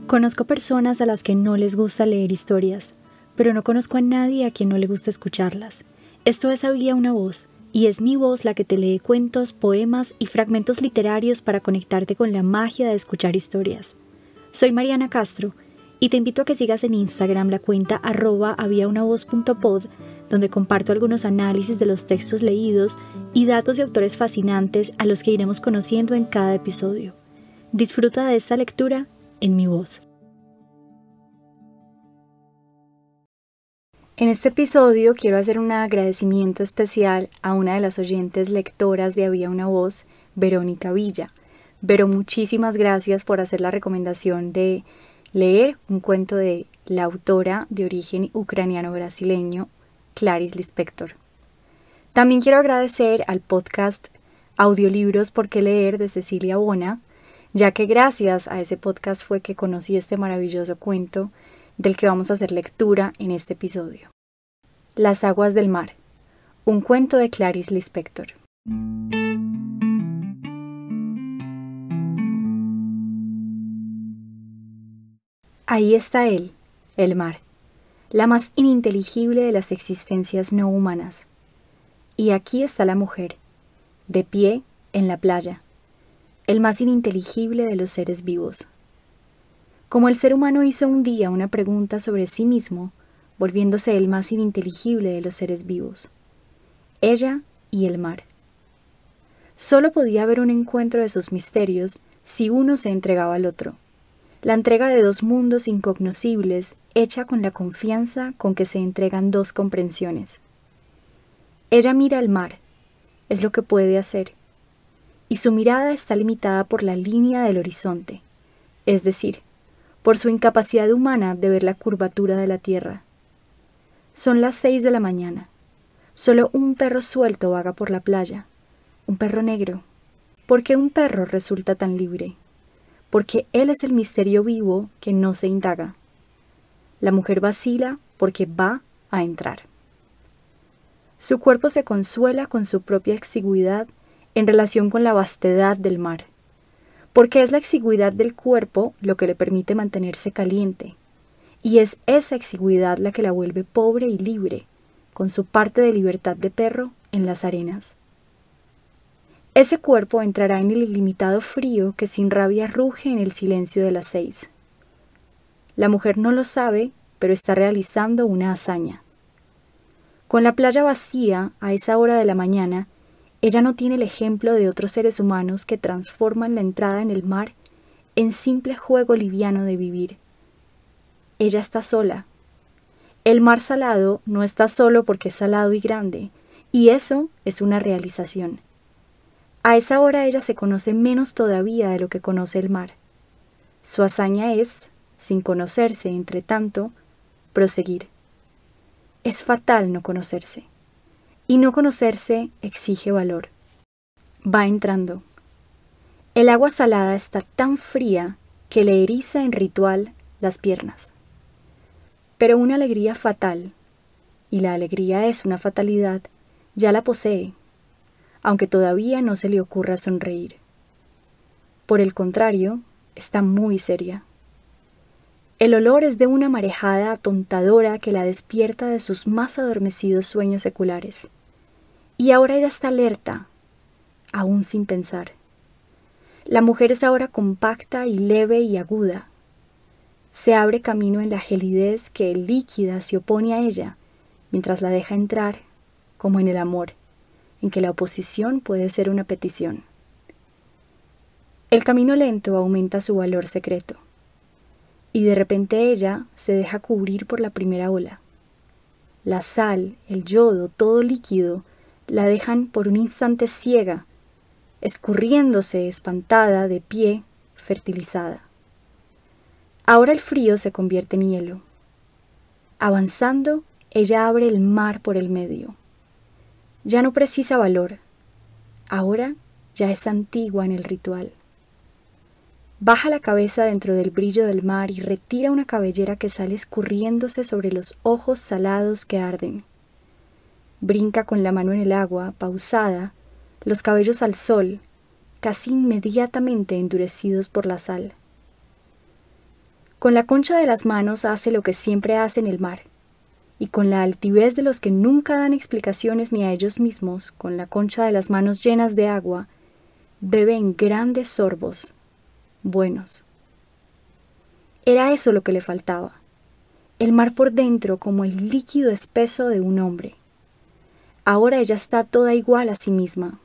Conozco personas a las que no les gusta leer historias, pero no conozco a nadie a quien no le gusta escucharlas. Esto es Había una voz, y es mi voz la que te lee cuentos, poemas y fragmentos literarios para conectarte con la magia de escuchar historias. Soy Mariana Castro, y te invito a que sigas en Instagram la cuenta @habiaunavoz.pod, donde comparto algunos análisis de los textos leídos y datos de autores fascinantes a los que iremos conociendo en cada episodio. Disfruta de esta lectura en mi voz. En este episodio quiero hacer un agradecimiento especial a una de las oyentes lectoras de Había una voz, Verónica Villa. Vero, muchísimas gracias por hacer la recomendación de leer un cuento de la autora de origen ucraniano-brasileño, Clarice Lispector. También quiero agradecer al podcast Audiolibros por qué leer de Cecilia Bona, ya que gracias a ese podcast fue que conocí este maravilloso cuento del que vamos a hacer lectura en este episodio. Las aguas del mar, un cuento de Clarice Lispector. Ahí está él, el mar, la más ininteligible de las existencias no humanas. Y aquí está la mujer, de pie en la playa, el más ininteligible de los seres vivos. Como el ser humano hizo un día una pregunta sobre sí mismo, volviéndose el más ininteligible de los seres vivos. Ella y el mar. Solo podía haber un encuentro de sus misterios si uno se entregaba al otro. La entrega de dos mundos incognoscibles hecha con la confianza con que se entregan dos comprensiones. Ella mira al mar, es lo que puede hacer, y su mirada está limitada por la línea del horizonte, es decir, por su incapacidad humana de ver la curvatura de la tierra. Son las 6 de la mañana. Solo un perro suelto vaga por la playa, un perro negro. ¿Por qué un perro resulta tan libre? Porque él es el misterio vivo que no se indaga. La mujer vacila porque va a entrar. Su cuerpo se consuela con su propia exigüidad en relación con la vastedad del mar, porque es la exigüidad del cuerpo lo que le permite mantenerse caliente, y es esa exigüidad la que la vuelve pobre y libre, con su parte de libertad de perro en las arenas. Ese cuerpo entrará en el ilimitado frío que sin rabia ruge en el silencio de las 6. La mujer no lo sabe, pero está realizando una hazaña. Con la playa vacía a esa hora de la mañana, ella no tiene el ejemplo de otros seres humanos que transforman la entrada en el mar en simple juego liviano de vivir. Ella está sola. El mar salado no está solo porque es salado y grande, y eso es una realización. A esa hora ella se conoce menos todavía de lo que conoce el mar. Su hazaña es, sin conocerse, entre tanto, proseguir. Es fatal no conocerse. Y no conocerse exige valor. Va entrando. El agua salada está tan fría que le eriza en ritual las piernas. Pero una alegría fatal, y la alegría es una fatalidad, ya la posee, aunque todavía no se le ocurra sonreír. Por el contrario, está muy seria. El olor es de una marejada atontadora que la despierta de sus más adormecidos sueños seculares. Y ahora ella está alerta, aún sin pensar. La mujer es ahora compacta y leve y aguda. Se abre camino en la gelidez que líquida se opone a ella, mientras la deja entrar, como en el amor, en que la oposición puede ser una petición. El camino lento aumenta su valor secreto, y de repente ella se deja cubrir por la primera ola. La sal, el yodo, todo líquido, la dejan por un instante ciega, escurriéndose espantada, de pie, fertilizada. Ahora el frío se convierte en hielo. Avanzando, ella abre el mar por el medio. Ya no precisa valor. Ahora ya es antigua en el ritual. Baja la cabeza dentro del brillo del mar y retira una cabellera que sale escurriéndose sobre los ojos salados que arden. Brinca con la mano en el agua, pausada, los cabellos al sol, casi inmediatamente endurecidos por la sal. Con la concha de las manos hace lo que siempre hace en el mar, y con la altivez de los que nunca dan explicaciones ni a ellos mismos, con la concha de las manos llenas de agua, bebe en grandes sorbos, buenos. Era eso lo que le faltaba, el mar por dentro como el líquido espeso de un hombre. Ahora ella está toda igual a sí misma.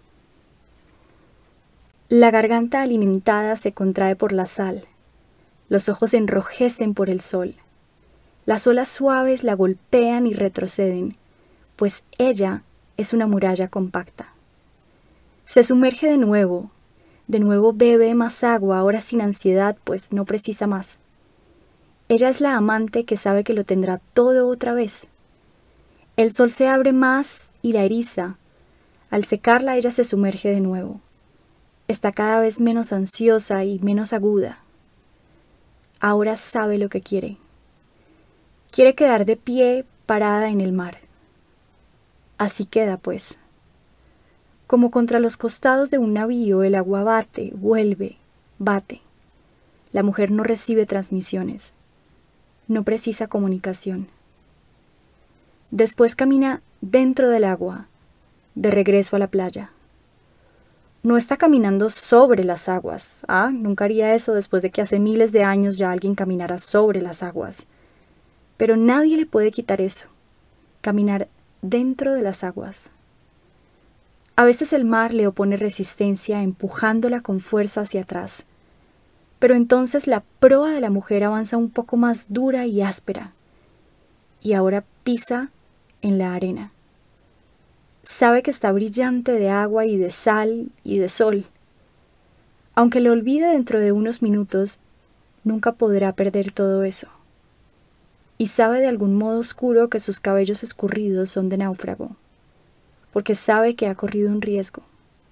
La garganta alimentada se contrae por la sal, los ojos se enrojecen por el sol. Las olas suaves la golpean y retroceden, pues ella es una muralla compacta. Se sumerge de nuevo bebe más agua, ahora sin ansiedad, pues no precisa más. Ella es la amante que sabe que lo tendrá todo otra vez. El sol se abre más y la eriza. Al secarla ella se sumerge de nuevo. Está cada vez menos ansiosa y menos aguda. Ahora sabe lo que quiere. Quiere quedar de pie, parada en el mar. Así queda, pues. Como contra los costados de un navío, el agua bate, vuelve, bate. La mujer no recibe transmisiones. No precisa comunicación. Después camina dentro del agua, de regreso a la playa. No está caminando sobre las aguas. Nunca haría eso después de que hace miles de años ya alguien caminara sobre las aguas. Pero nadie le puede quitar eso, caminar dentro de las aguas. A veces el mar le opone resistencia, empujándola con fuerza hacia atrás. Pero entonces la proa de la mujer avanza un poco más dura y áspera, y ahora pisa en la arena. Sabe que está brillante de agua y de sal y de sol. Aunque lo olvide dentro de unos minutos, nunca podrá perder todo eso. Y sabe de algún modo oscuro que sus cabellos escurridos son de náufrago, porque sabe que ha corrido un riesgo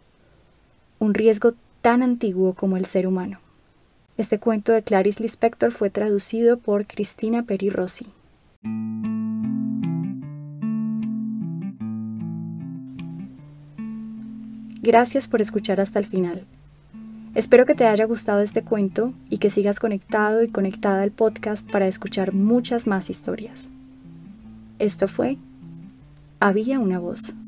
tan antiguo como el ser humano. Este cuento de Clarice Lispector fue traducido por Cristina Peri Rossi. Gracias por escuchar hasta el final. Espero que te haya gustado este cuento y que sigas conectado y conectada al podcast para escuchar muchas más historias. Esto fue Había una voz.